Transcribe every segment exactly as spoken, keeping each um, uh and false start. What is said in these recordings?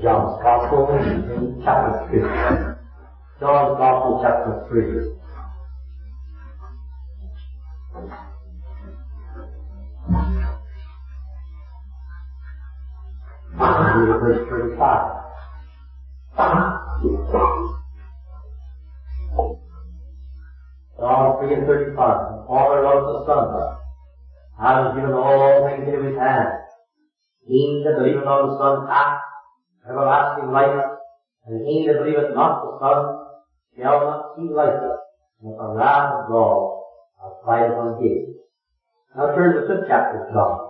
John's Gospel in chapter three. John's Gospel, chapter three. Read verse thirty-five. John three and thirty-five. The Father loves the Son, and has given all things into his hand. He that believeth on the Son hath everlasting life, and he that believeth not the Son shall not see life, but the wrath of God abideth on him. Now turn to the fifth chapter of John.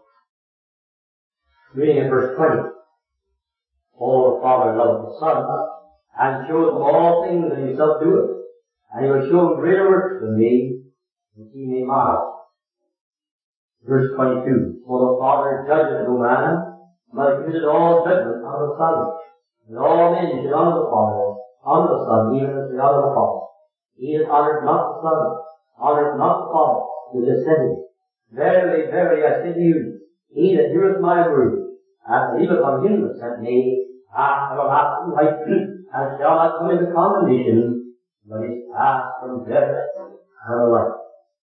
Reading in verse twenty. Oh, the Father loveth the Son, and showeth him all things that himself doeth, and he will show him greater works than me, that he may marvel. Verse twenty-two. For the Father judgeth no man, but committed all judgment unto the Son. And all men should honour the Father, honour the Son, even as they honour the Father. He that honoureth not the Son, honoureth not the Father, which has sent him. Verily, verily, I say to you, he that heareth my word, and believeth on him that sent me, hath everlasting life, and shall not come into condemnation, but is passed from death unto life.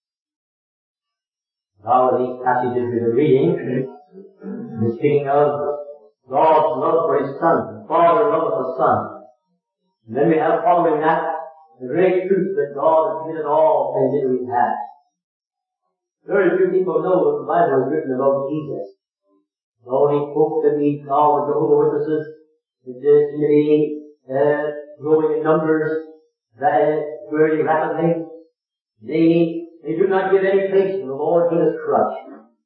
Now these passages we are reading is speaking of God's love for his Son, the Father love of the Son. And then we have following that the great truth that God has committed all things into his hand. Very few people know that the Bible is written about Jesus. The only folk that we call the Jehovah's Witnesses, it is to be uh, growing in numbers very, very rapidly. They They do not give any place to the Lord Jesus Christ.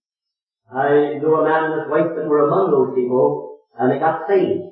I know a man and his wife that were among those people, and they got saved.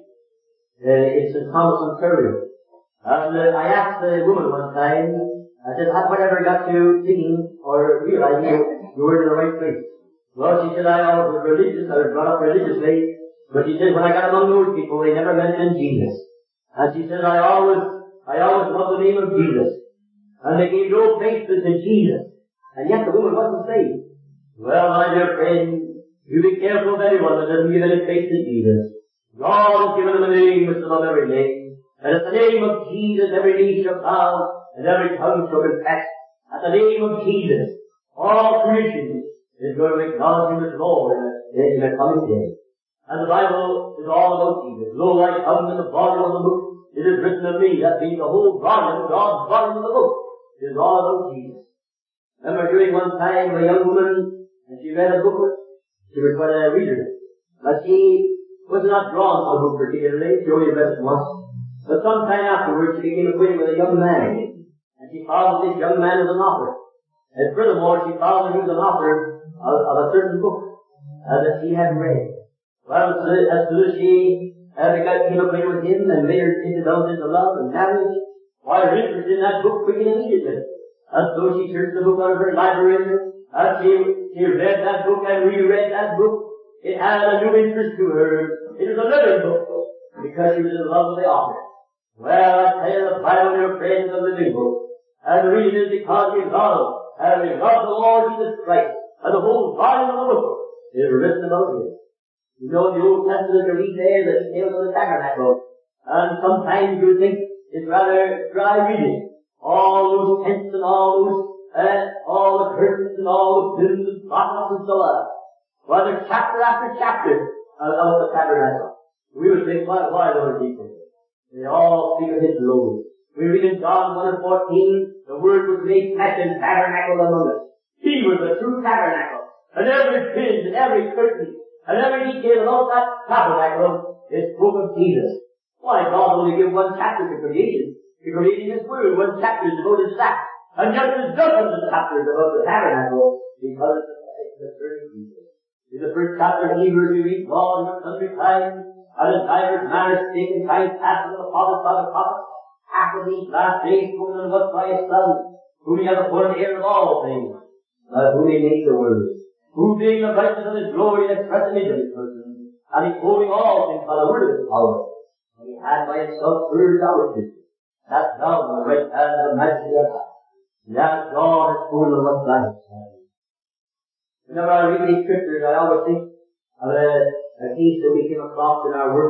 Uh, it's in Thomas, Ontario. And uh, I asked the woman one time, I said, have I ever got to thinking or realizing you, you were in the right place? Well, she said, I always was religious, I was brought up religiously, but she said, when I got among those people, they never mentioned Jesus. And she said, I always, I always loved the name of Jesus. And they gave no place to Jesus. And yet the woman wasn't saved. Well, my dear friend, you be careful of anyone that doesn't give any faith to Jesus. God has given him a name which is above every name. And at the name of Jesus every knee shall bow, and every tongue shall confess. At the name of Jesus, all creation is going to acknowledge him as Lord in a, in a coming day. And the Bible is all about Jesus. Lo, I come in the volume of the book. It is written of me. That means the whole volume, God's volume of the book, is all about Jesus. I remember hearing one time of a young woman, and she read a booklet. She was quite a reader. But she was not drawn to the book particularly. She only read it once. But some time afterwards, she became acquainted with a young man. And she found that this young man was an author. And furthermore, she found that he was an author of, of a certain book uh, that she had read. Well, as soon as she uh, became acquainted with him and made her indulge into love and marriage, why, her interest in that book began immediately. And so she searched the book out of her library, and she, she read that book and reread that book. It had a new interest to her. It was a living book, because she was in love with the author. Well, I tell you, the Bible, dear friends, is a living book. And the reason is because we love, and we love the Lord Jesus Christ, and the whole volume of the book is written about him. You know, in the Old Testament, you read there the details of the tabernacle, and sometimes you think it's rather dry reading. All those tents and all those, uh, all the curtains and all the pins and bottles and so on. Well, there's chapter after chapter of, of the tabernacle. We would think, why, why those details? They all speak of his glory. We read in John one and fourteen, the Word was made flesh and tabernacled among us. He was the true tabernacle. And every pin and every curtain and every detail about that tabernacle is proof of Jesus. Why, God only gave one chapter to creation. He created his word, one chapter is devoted to that. And yet there's dozens of chapters about the tabernacle because it's the first Jesus. In the first chapter of Hebrews we read, God in a sundry times and in divers manners spake in times past unto the fathers by the prophets, after these last days spoken unto us by his Son, whom he hath appointed heir of all things, by whom he made the world, who being the brightness of his glory and express image of his person, and he holding all things by the word of his power, and he had by himself purged our sins, sat down on the right hand of the majesty of God. That God has told them what life is. Whenever I read these scriptures, I always think of a, a case that we came across in our work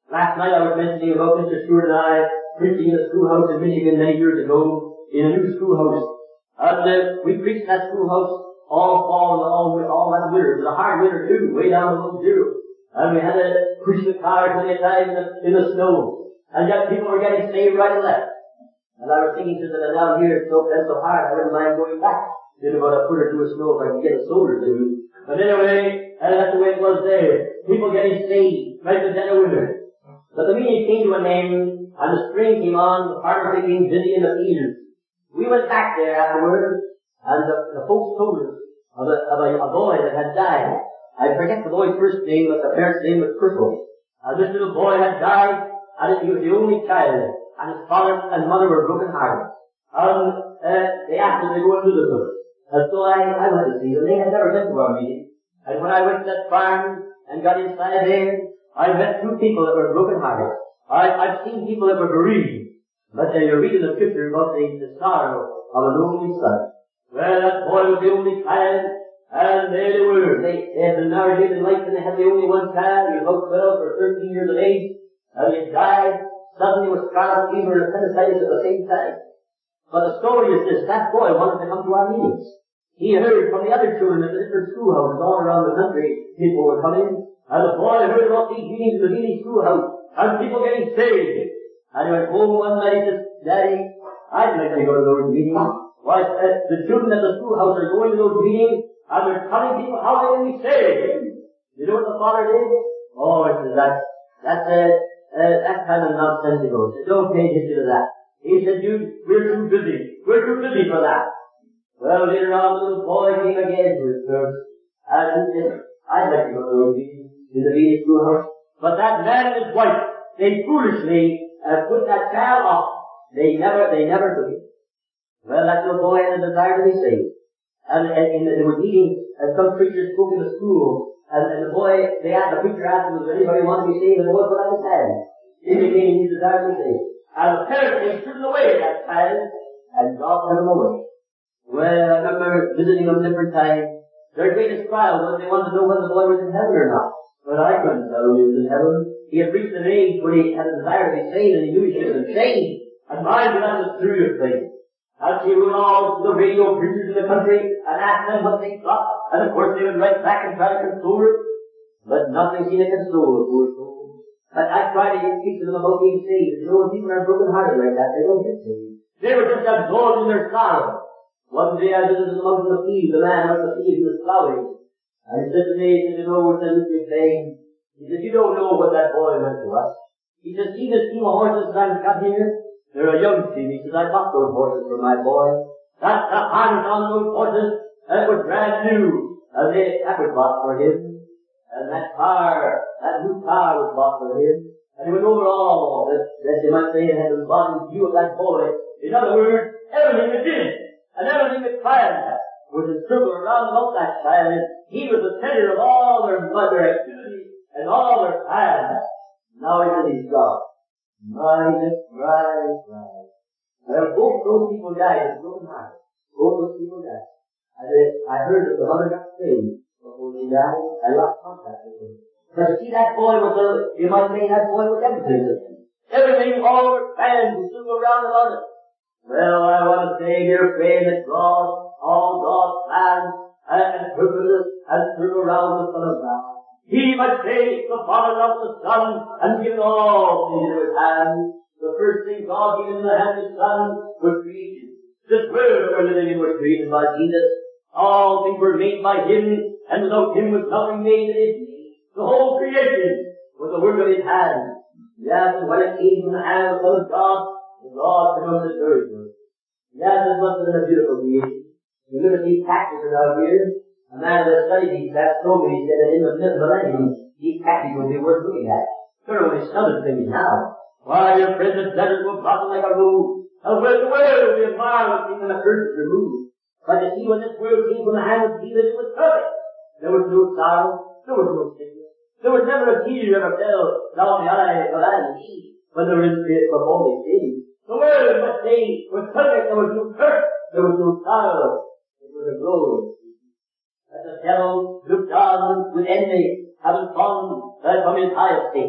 Last night I was mentioning about Mister Stewart and I preaching in a schoolhouse in Michigan many years ago, in a new schoolhouse. And uh, we preached in that schoolhouse all fall and all, all that winter. It was a hard winter too, way down below zero. And we had to push the cars many times in the, in the snow. And yet people were getting saved right and left. And I was thinking, since I'm down here, it's so, that's so hard, I wouldn't mind going back. Did about a foot or two of snow if I could get a soldier to do. But anyway, and that's the way it was there. People getting saved right at the end of winter. But the meeting came to an end, and the spring came on, the farmers became busy in the fields. We went back there afterwards, and the, the folks told us of, a, of a, a boy that had died. I forget the boy's first name, but the parent's name was Purple. And this little boy had died, and he was the only child, and his father and mother were broken hearted. And uh, they asked him to go and visit them. And so I, I went to see them. They had never been to our meeting. And when I went to that farm and got inside there, I met two people that were broken hearted. I, I've seen people that were bereaved, but they were reading the scripture about the, the sorrow of an only son. Well, that boy was the only child, and there they were. They, they had been married in life, and they had the only one child. He was about twelve or thirteen years of age, and he had died suddenly with scarlet fever and appendicitis at the same time. But the story is this: that boy wanted to come to our meetings. He heard from the other children in the different schoolhouses all around the country, people were coming, and the boy heard about these meetings in the Healy schoolhouse, and people getting saved. And he went home one night and said, Daddy, I'd like to go to those meetings. Why, uh, the children at the schoolhouse are going to those meetings, and they're telling people how they can be saved. You know what the father did? Oh, he said, that's, that's, uh, uh, that's kind of nonsensical. He said, don't pay attention to that. He said, dude, we're too busy. We're too busy for that. Well, later on, the little boy came again to his church, and he said, I'd like to go to those meetings in the Healy schoolhouse. But that man and his wife, they foolishly uh, put that child off. They never, they never took it. Well, that little boy had a desire to be saved. And, and, and they were meeting, and some preachers spoke in the school, and, and the boy, they asked, the preacher asked him, does anybody want to be saved? And the boy put out his hand, indicating his desire to be saved. And the parents, they stood away that child, and God sent him away. Well, I remember visiting them different times. Their greatest trial was they wanted to know whether the boy was in heaven or not. But I couldn't tell him he was in heaven. He had reached an age where he had a desire to be saved, and he knew he should have been saved. And mind you, that's a serious thing. As he went all to the radio preachers in the country and asked them what they thought, and of course they would write back and try to console her. But nothing seemed to console the poor soul. And I tried to speak to them about being saved. You know, when people are broken hearted like that, they don't get saved. They were just absorbed in their sorrow. One day I visited them out in the field, the man out in the field who was plowing. And he said to me, he said, you know, what this is saying? He said, you don't know what that boy meant to us. He said, see this team of horses that I've got here? They're a young team. He says, I bought those horses for my boy. That, the harness on those horses, that was brand new. And they, that was bought for him. And that car, that new car was bought for him. And he went over all that, that they might say had been bought in view of that boy. In other words, everything they did, and everything they planned was encircled around about that child. And he was the center of all their, their activities and all their plans. Now he said he's gone. My, just right, right. Well, both those people died in broken hearts. Both those people died. And I heard that the mother got saved before they died. I lost contact with him. But see, that boy was a, you might say that boy was everything to him. Everything, all their plans, was still around about it. Well, I want to say, dear friend, that God, all God's plans and purposes and turn around the Son of God. He must take the Father of the Son and give all things into his hands. The first thing God gave into the hands of his Son was creation. This world that we're living in was created by Jesus. All things were made by him, and without him was nothing made that is made. The whole creation was the work of his hands. Yes, and when it came from the hand of the Son of God, God pronounced it very good. Yes, it must have been a beautiful creation. You look at these cactuses out here. A man that studied these cats told me, he said that in the millennium, these cactuses would be worth looking at. They're only stunted things now. Why, your friend, the desert will blossom like a rose. And where the world will be a marvelous thing when the curse is removed. But you see, when this world came from the hand of Jesus, it was perfect. There was no sorrow. There was no sickness. There was never a tear ever fell down the eye of Adam and Eve when they were in the before they sinned. The world, must say, was perfect. There was no curse. There was no sorrow. It was a glory. That the devil looked on with envy, having fallen uh, from his high estate.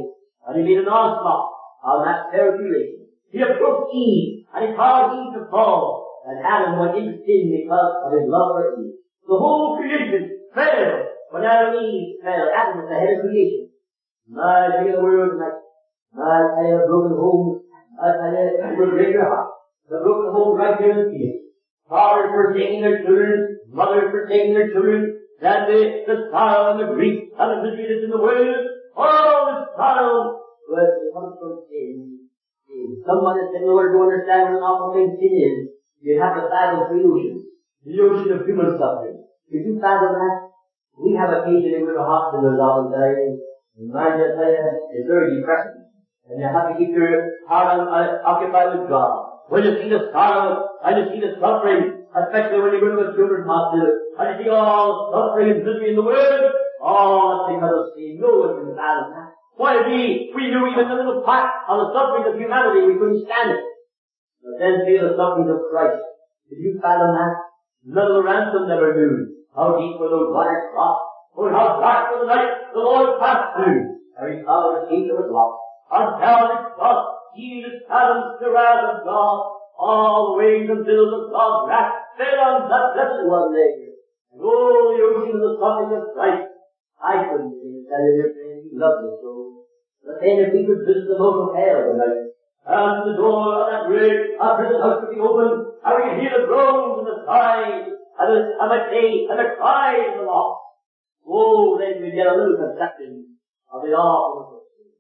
and he made an onslaught on that fair creation. He approached Eve, and he caused Eve to fall, and Adam went into sin because of his love for Eve. The whole creation fell. When Adam and Eve fell, Adam was the head of creation. My, I tell you the word tonight. My, I tell you the broken homes. I tell you, it will break your heart. The broken homes right here in the field. Fathers forsaking their children, mothers forsaking their children, and the, the sorrow and the grief and the misery that's in the world, all the sorrow, well, it comes from sin. Someone has said in order to understand what an awful thing sin is, you have to fathom three oceans. The ocean of human suffering. If you fathom that, we have occasionally go to hospitals all the time, and mind I tell you, it's very depressing. And you have to keep your heart on, uh, occupied with God. When you see the sorrow, and you see the suffering, especially when you go to a children's hospital, and you see all suffering and misery in the world, all that's because of sin. No one can fathom that. Why, we, we knew even a little part of the suffering of humanity, we couldn't stand it. But then feel the sufferings of Christ. Did you fathom that? None of the ransom never knew. How deep were those waters crossed? Or how dark was the night the Lord passed through? Every cloud of nature was lost. On Calvary's cross, Jesus fathomed the wrath of God. All the waves and billows of God's wrath fell on that blessed one there. And oh, the ocean of the suffering of Christ. I couldn't even tell you, dear friend, you love me so. But then if we could visit the moat of hell tonight, and the door of that great our prison house would be open, and we could hear the groans and the sighs, and the, and the day, and the cries of the lost. Oh, then we'd get a little conception of the awful sin.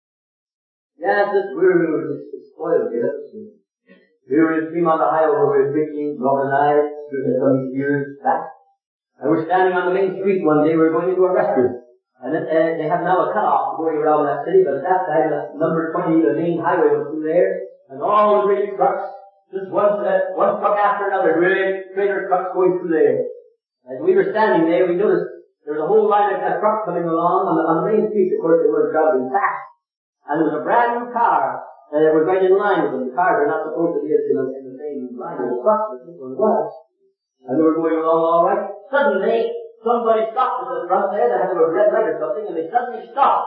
Yes, this world is spoiled with sin. We were in Fremont, Ohio, where we were preaching, Robert and I, some years back. And we're standing on the main street one day, we were going into a restaurant. And it, uh, they have now a cut-off going around that city, but at that time, uh, number twenty, the main highway was through there, and all the great trucks, just one, uh, one truck after another, great trailer trucks going through there. As we were standing there, we noticed there was a whole line of uh, trucks coming along on the, on the main street. Of course, they were traveling fast. And there was a brand new car that uh, was right in line with them. The cars are not supposed to be in the, in the same line as the trucks, but this one was. And they were going along all right. Suddenly, somebody stopped at the front there. They had a red light or something, and they suddenly stopped.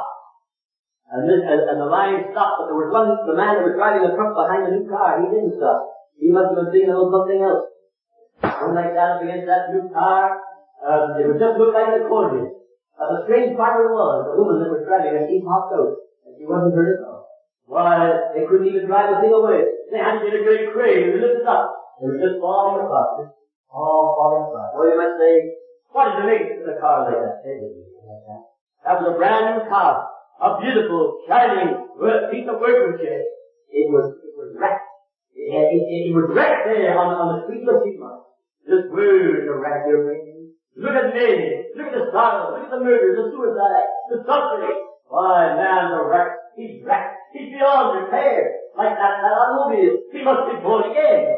And, this, and, and the line stopped, but there was one, the man that was driving the truck behind the new car, he didn't stop. He must have been thinking about something else. One like that up against that new car, um, it would just look like an accordion. Uh, the strange part of it was, the woman that was driving it, she popped out, and she wasn't hurt at all. Why, they couldn't even drive the thing away. They had to get a great crane and lift it up. They were just falling apart. Just all falling apart. Well, you might say, what did they make of the car like that? They didn't make it like that. That was a brand new car. A beautiful, shining piece of workmanship. It was, it was wrecked. It, it, it, it was wrecked there on, on the street of Fremont. This world of wreck your brain. Look at me. Look at the sorrow. Look at the murder, the suicide, the suffering. Why, man's a wreck. He's wrecked. He's beyond repair. Like that, that automobile. He must be born again.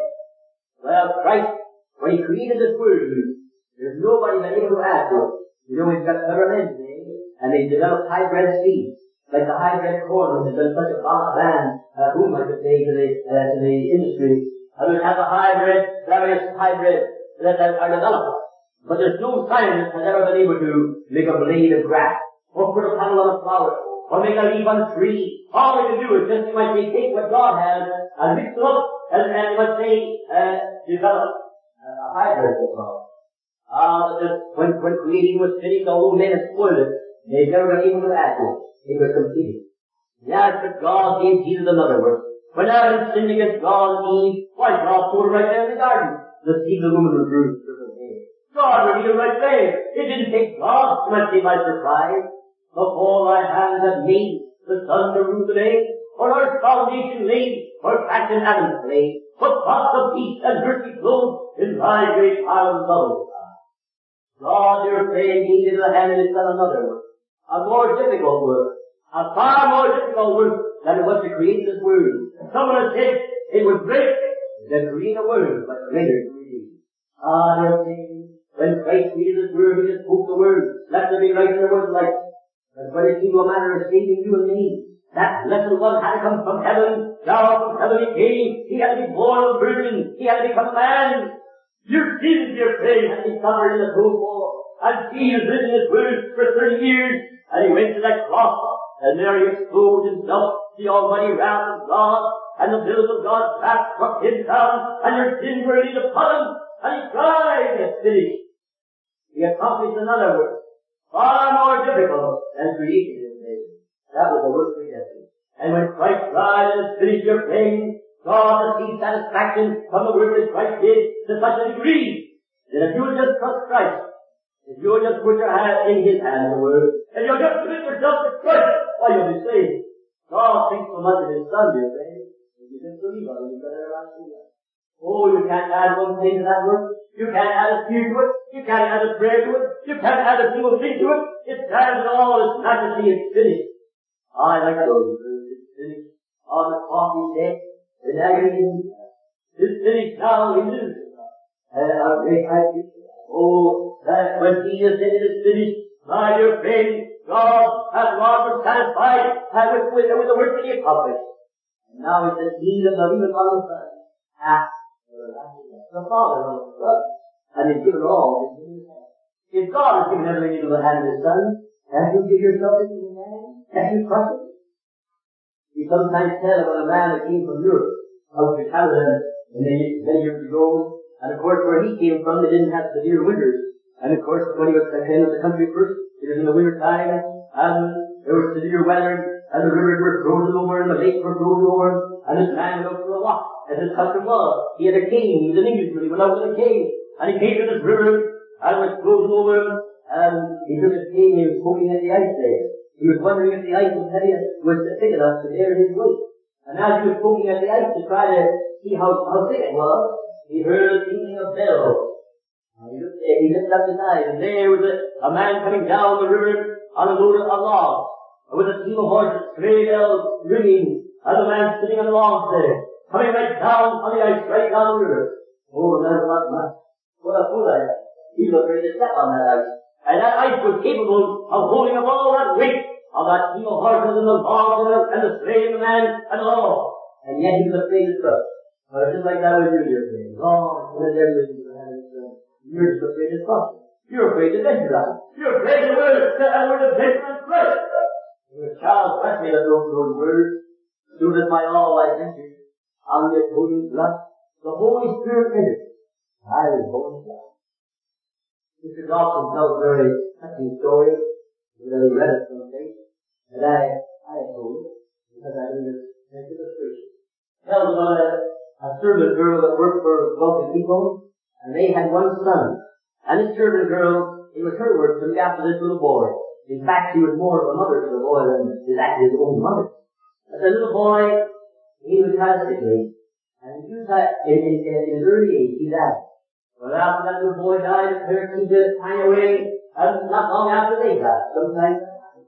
Well, Christ, when he created this world, there's nobody been able to add to it. You know, we've got clever men today, and they've developed hybrid seeds. Like the hybrid corn, which has been such a bad uh, boom, I could say, to the, uh, to the industry. And we have a hybrid, various hybrids that are developed. But there's no scientist has ever been able to make a blade of grass, or put a petal on a flower, or make a leaf on a tree. All they can do is just, you might say, take what God has, and mix it up, and, and you might say, uh, develop uh, a hybrid, they call it. Ah, uh, when, when creation was finished, although men had spoiled it, they've never been able to add to it. It was completed. Yes, but God gave Jesus another word. When Adam sinned against God and Eve, why, God told her right there in the garden, the seed of the woman will bruise her head. God revealed right there. It didn't take God to might be by surprise. Of all thy hands have made the sun to rule the day, or earth's foundation laid, or passion Adam's play, but thoughts of peace and mercy flowed in thy great power and love. God, your praying gave into the hand of his son another work, a more difficult work, a far more difficult work than it was to create this world. Someone has said it was great to create a world, but greater to create. Ah, dear friends, when Christ created this world, he just spoke the word, let there be light, and there was light. But when it came to a matter of saving you and me, that blessed one had to come from heaven, down from heaven he came, he had to be born of a virgin, he had to become a man. Your sins, dear friend, had been covered in the cold war, and Jesus lived in his word for thirty years, and he went to that cross, And there he exposed himself, the almighty wrath of God, and the billows of God's wrath struck him down, and their sins were laid upon him, and he cried, "It's finished." He accomplished another work, far more difficult than creation his name. That was the work of redemption. And when Christ cried, "It's finished," your pain, God received satisfaction from the work that Christ did to such a degree that if you will just trust Christ, if you will just put your hand in His hand, the Word, and you'll just commit yourself to Christ, why, you'll be saved. God thinks so much of His Son, dear friend. If you just believe on Him, you've got everlasting life. Oh, you can't add one thing to that work. You can't add a tear to it. You can't add a prayer to it. You can't add a single thing to it. It stands in all its majesty. It's finished. I like those words. It's finished. On the cross He dead. In agony. It's finished now. He lives. And our great high priest. Oh, that when Jesus said it is finished, my dear friend, God has God was satisfied with, with, with the work that He accomplished. And now it says, He that believeth on the Son hath everlasting life. The Father loves the Son, and He's given all into His hand. If God has given everything into the hand of His Son, can't you give yourself into His hand? Can't you trust Him? We sometimes tell about a man that came from Europe, out to Canada, and they, many years ago, and of course where he came from they didn't have severe winters. And of course when he was came to the country first, it was in the winter time, and there was severe weather, and the rivers were frozen over, and the lakes were frozen over, and this man went out for a walk, as his custom was. He had a cane, he was an Englishman, he went out with a cane, and he came to this river, and it was frozen over him, and he took his cane, and he was poking at the ice there. He was wondering if the ice was heavy, was thick enough to bear his weight. And as he was poking at the ice to try to see how, how thick it was, he heard the tinkling of bells. And he looked, he lifted up his eyes, and there was a, a man coming down the river on a load of logs, with a team of horses, sleigh bells ringing, and the man sitting on the logs there, coming right down on the ice, right down the river. Oh, the man was not much. What a fool I am. He was afraid to step on that ice. And that ice was capable of holding up all that weight of that team of horses and the logs and the, and the sleigh and the man and all. And yet he was afraid to trust. But it's just like that with you, dear friend. God has everything to hand in hand. You're just afraid to trust. You're afraid to venture out. You're afraid to word and word of venture and Christ. Charles Wesley had those those words. Soon as my all I ventured on this holy blood, the Holy Spirit entered. I was born again. Mister Dawson tells a very touching story that he read it someday, that I I told it because I knew this this illustration. Tells about a a servant girl that worked for wealthy people, and they had one son. And this servant girl, it was her work to look after this little boy. In fact, she was more of a mother to the boy than his actually his own mother. But the little boy, he was kind of sickly, and he was at, in, in, in his early age, he died. Well, after that little boy died, his parents seemed to pine away, and not long after they died, sometimes.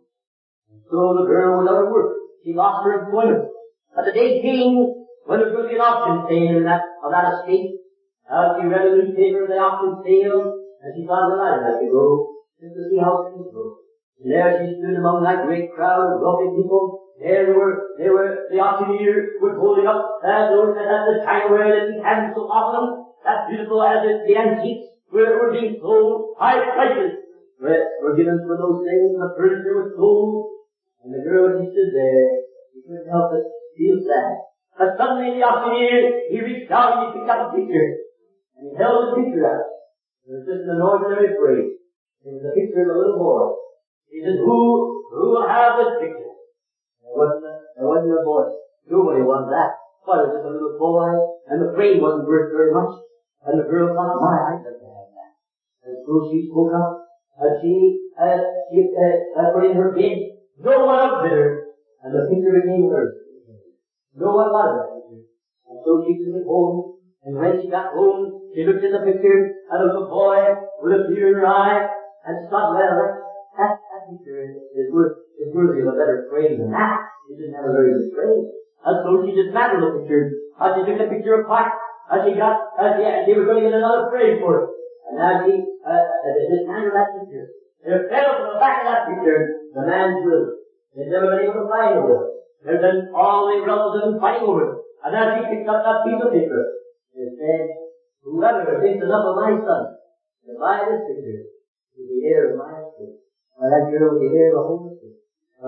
So the girl was out of work. She lost her employment. But the day came when there was going to be an auction sale in that, of that estate. Uh, she read a newspaper of the auction sale, and she thought, well, I'd like to go, just to see how things go. And there she stood among that great crowd of wealthy people. There they were, they were, the auctioneer was holding up, uh, those, uh, the tineware that he hadn't so often, that beautiful as uh, the antiques were, were being sold, high prices were, were given for those things, the furniture was sold, and the girl, she stood there, she couldn't help but feel sad. But suddenly the auctioneer, he reached out and he picked up a picture. And he held the picture out. It was just an ordinary phrase. It was a picture of a little boy. He said, who, who will have this picture? There wasn't a, there wasn't a boy. Nobody wanted that. Why, it was just a little boy, and the frame wasn't worth very much. And the girl thought, my, I'd like to have that. And so she spoke up, and she, uh, she, uh, uh, put in her bid. No one outbid her, and the picture became hers. No one wanted that picture. And so she took it home, and when she got home, she looked at the picture, and a little boy with a tear in her eye, and she thought, well, that, that picture is, is, worth, is worthy of a better frame than that. She didn't have a very good frame. And so she dismantled the picture, and she took the picture apart, and she got, and she, and she was going to get another frame for it. And now she, uh, uh, dismantled that picture. It fell from the back of that picture, the man's will. They'd never been able to find the will. There's been all the relatives fighting over it. And as he picked up that piece of paper, it said, whoever thinks enough of my son to buy this picture will be heir of my estate. Well, that girl was the heir of the whole estate. Well,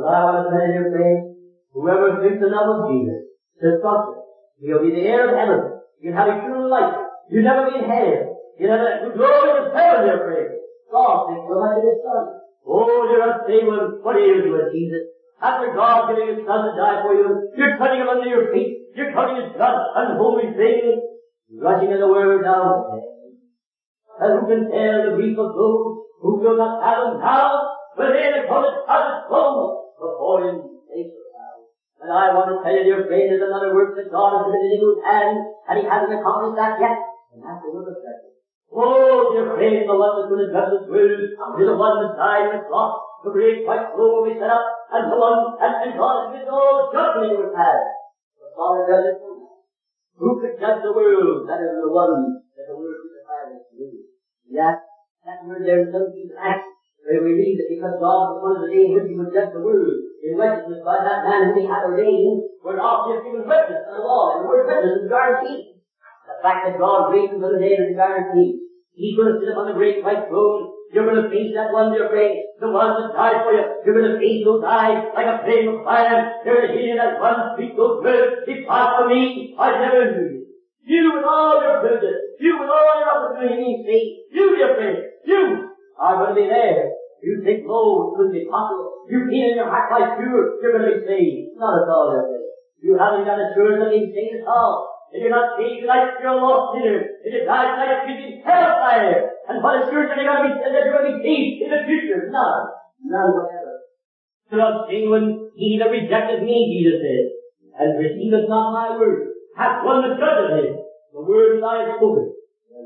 But I want to tell you, dear friends, whoever drinks the love of Jesus, says trust him. He'll be the heir of heaven. You'll have eternal life. You'll never be in hell. You'll have a glory of heaven, dear friends. God thinks so much of His Son. Oh, dear unsaved one, what are you doing, Jesus? After God giving His Son to die for you, you're cutting Him under your feet. You're cutting His blood and holy things, rushing in the world down. And who can tell the grief of those who will not have Him now, but they that call it as it goes before Him face of now. And I want to tell you, dear friend, there's another work that God has committed into His hand, and He hasn't accomplished that yet. And that's the work of judgment. Oh, dear friend, the one that's going to judge this world is the one that died on the cross. The great white throne will be set up, and the one, and, and God has committed all judgment into His hand. The Father does it for us. Who could judge the world? That is the one that the world crucified us to do. Yes, that word there in Seventeenth Acts, where we read that because God was one of the day in which He would judge the world in righteousness by that man whom He had ordained, whereof He has given witness to the law, and the word witness is guaranteed. The fact that God raised Him from the dead is guaranteed. He's going to sit upon the great white throne. You're going to face that one, dear friend, the one that died for you. You're going to face those eyes like a flame of fire. You're going to hear that one speak those words, "Depart from me, I never knew you." You with all your privileges, you with all your opportunities, see, you, dear friend, you are going to be there. You think, oh, it couldn't be possible. You feel in your heart quite sure you're going to be saved. Not at all, dear friend. You haven't got assurance of being saved at all. If you're not saved tonight, you're a lost sinner. If you die tonight, you'll be hellfire. And what assurance are you going to be, that you're going to be saved in the future? None. None whatever. So I'm saying when he that rejected me, Jesus said, and receiveth not my word, hath one that judgeth him. The word that I have spoken.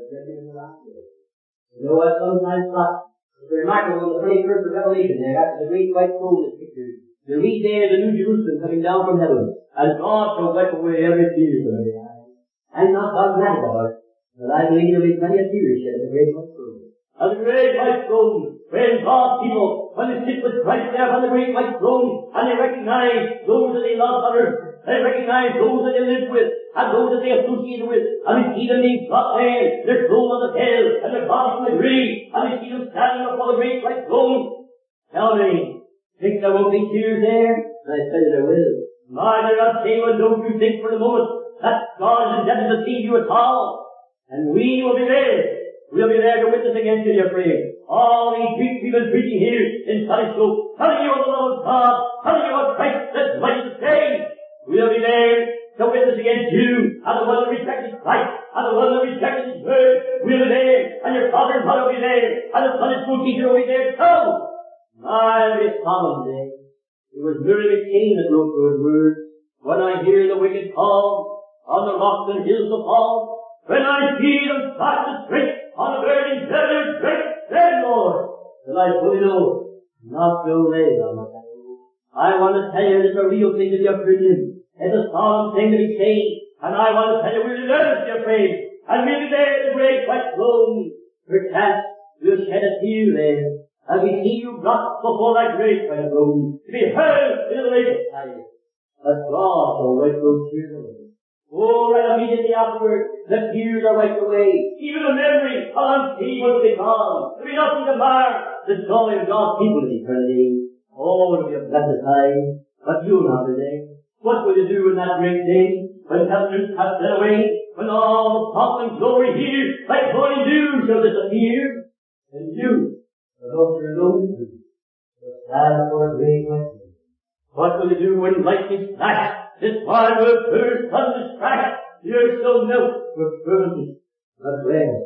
You know what sometimes thought? It's remarkable in the twenty-first of Revelation there, after the great white throne is pictured. You read there the New Jerusalem coming down from heaven, and God shall wipe away every tear from every eye. I'm not dogmatic about it, but I believe there'll be plenty of tears shed at the great white throne. At the great white throne, when God's people, when they sit with Christ there on the great white throne, and they recognize those that they love on earth, they recognize those that they live with, and those that they associate with, and they see them being brought there, they're thrown on the hell, and they're brought from the grave, and they see them standing before the great white throne. Tell me, think there won't be tears there? And I tell you there will. My dear unsaved, don't you think for the moment that God is intended to save you at all. And we will be there. We'll be there to witness against you, dear friend. All these weeks we've been preaching here in Sunday school, telling you of the love of God, telling you what Christ is mighty to save. We'll be there to witness against you, and the one that rejected Christ, and the one that rejected His word. We'll be there, and your father and mother will be there, and the Sunday school teacher will be there too. My, it'll be a solemn day. It was Mary McCain that wrote those words. When I hear the wicked call, on the rocks and hills to fall, when I see them fast and straight, on the burning desert great, then, Lord, till I fully know, not so late on the day. I want to tell you it's a real thing to be a Christian. It's a solemn thing to be saved. And I want to tell you we'll learn to be afraid. And we'll be there at the great white throne. Perchance we'll shed a tear there, as we see you brought before that great white throne, to be hurled into the lake of fire. But God shall wipe those tears away. Oh, right immediately afterward, the tears are wiped away. Even the memory of unseen will be gone. There will be nothing to mar the joy of God's people in eternity. Oh, it will be a blessed time. But you'll not be there. What will you do in that great day? When heaven is passed away? When all the pomp and glory here, like morning dew, shall disappear? And you, the daughter alone, will stand for a great white day. What will you do when lightning flash? This wide world burst, thunder crash, the earth shall melt with fervency. But where?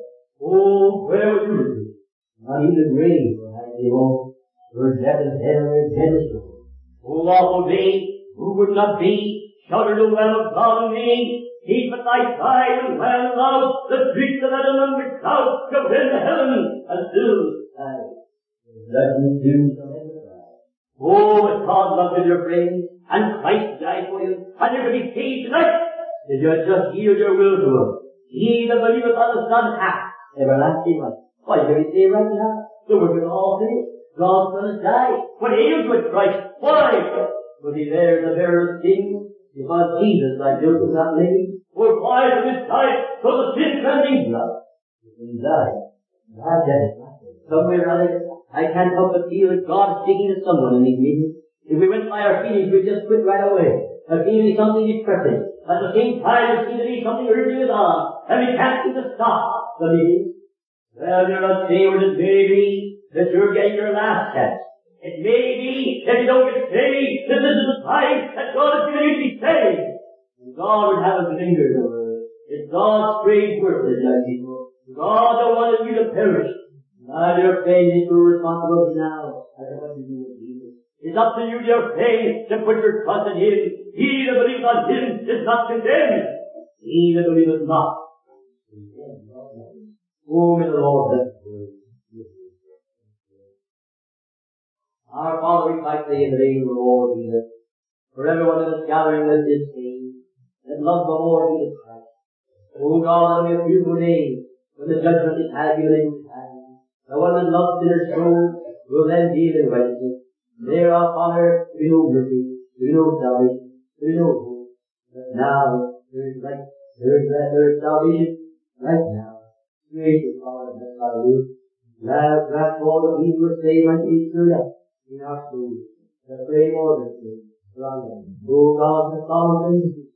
Oh, where will you be? Not even the grave will hide thee home, where death and hell are dead as sure. Oh, awful day, who would not be? Shudder the well of God in me. Keep at thy side and well love, the streets of that unnumbered crowd shall win the heaven, and still I, judgment due shall ever rise. Oh, but God loved you, dear friends, and Christ died for you, and you're going to be saved tonight, if you just yield your will to Him. He that believeth on the Son hath everlasting life. Why, you're going to be saved right now. So we're going to all finish. God's going to die. When He is with Christ, why? Was He there the bearer of sin? Because Jesus, thy guilt was not laid. Or why was His died for the sin cleansing blood? He died. God did it. Somewhere or other, I can't help but feel that God is speaking to someone in these meetings. If we went by our feelings, we'd just quit right away. There seemed to be something depressing. At the same time, there seemed to be something urging us on. And we can't seem to stop the meeting. Well, you're not saved. It may be that you're getting your last chance. It may be that you don't get saved, that this is the time that God has given you to be saved. And God would have us linger over. It's God's great work, young people. God don't want you to perish. Now you're paying into responsibility now. I don't want to do with Jesus. It's up to you, dear faith, to put your trust in Him. He that believes on Him is not condemned. He that believeth not is condemned. Oh, may the Lord bless you. Our Father, we thank Thee in the name of the Lord Jesus, for everyone in this gathering that is saved, that loves the Lord Jesus Christ. Oh God, let me a beautiful day when the judgment is had given in His hand. The one that loves sinners so will then deal in righteousness. There, our Father, there be no mercy, there be no salvation, there be no hope. But now, there is light, there is that, there is salvation, right now. Gracious Father, bless our youth. Glad, glad all that we were saved might be stirred up in our souls. The flame order, surround them. O God, the solemn